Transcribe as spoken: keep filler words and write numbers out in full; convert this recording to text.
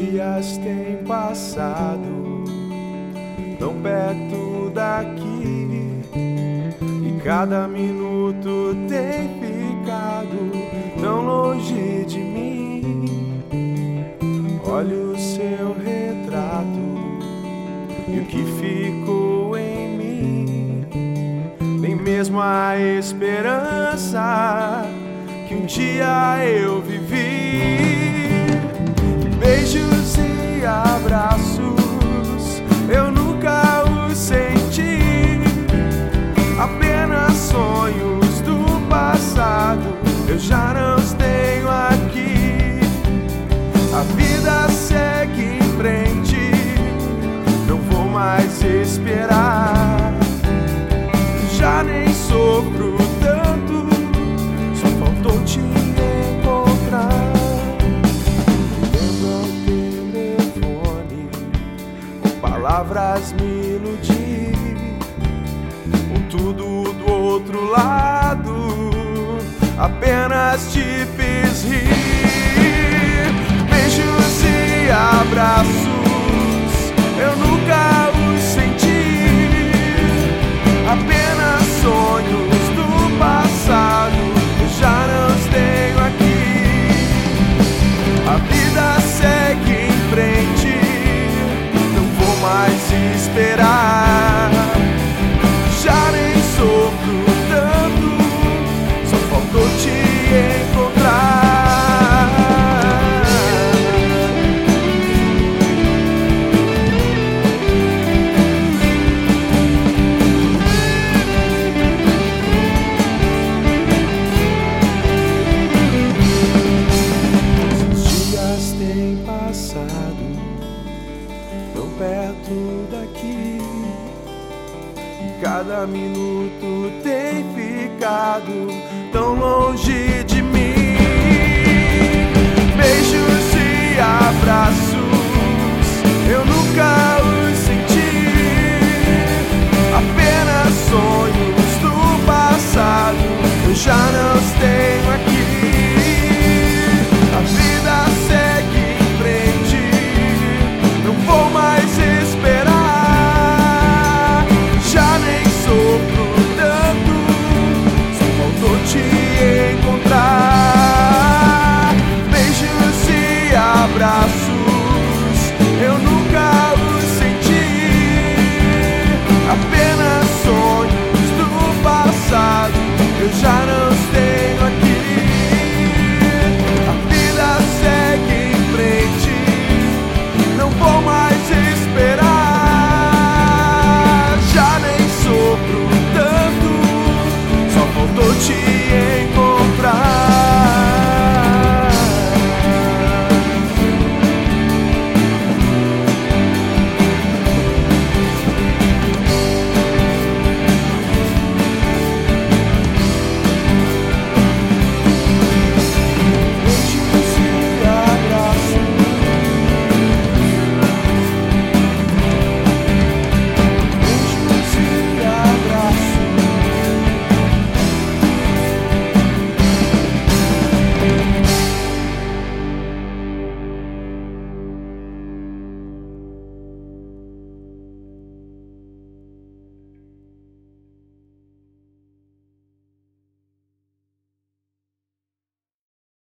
Dias têm passado tão perto daqui e cada minuto tem ficado tão longe de mim. Olho o seu retrato e o que ficou em mim, nem mesmo a esperança que um dia eu vivi. Beijos e abraços eu nunca os senti, apenas sonhos do passado eu já não os tenho aqui. A vida segue em frente, não vou mais esperar, já nem sofro tanto, só faltou te encontrar. Palavras me iludi, com tudo do outro lado, apenas te fiz rir. Beijos e abraços eu nunca os senti, apenas sonhos do passado eu já não os tenho aqui. A vida segue em frente, mais esperar, já nem sofro tanto, só faltou te encontrar. Os dias têm passado tão perto daqui e cada minuto tem ficado tão longe de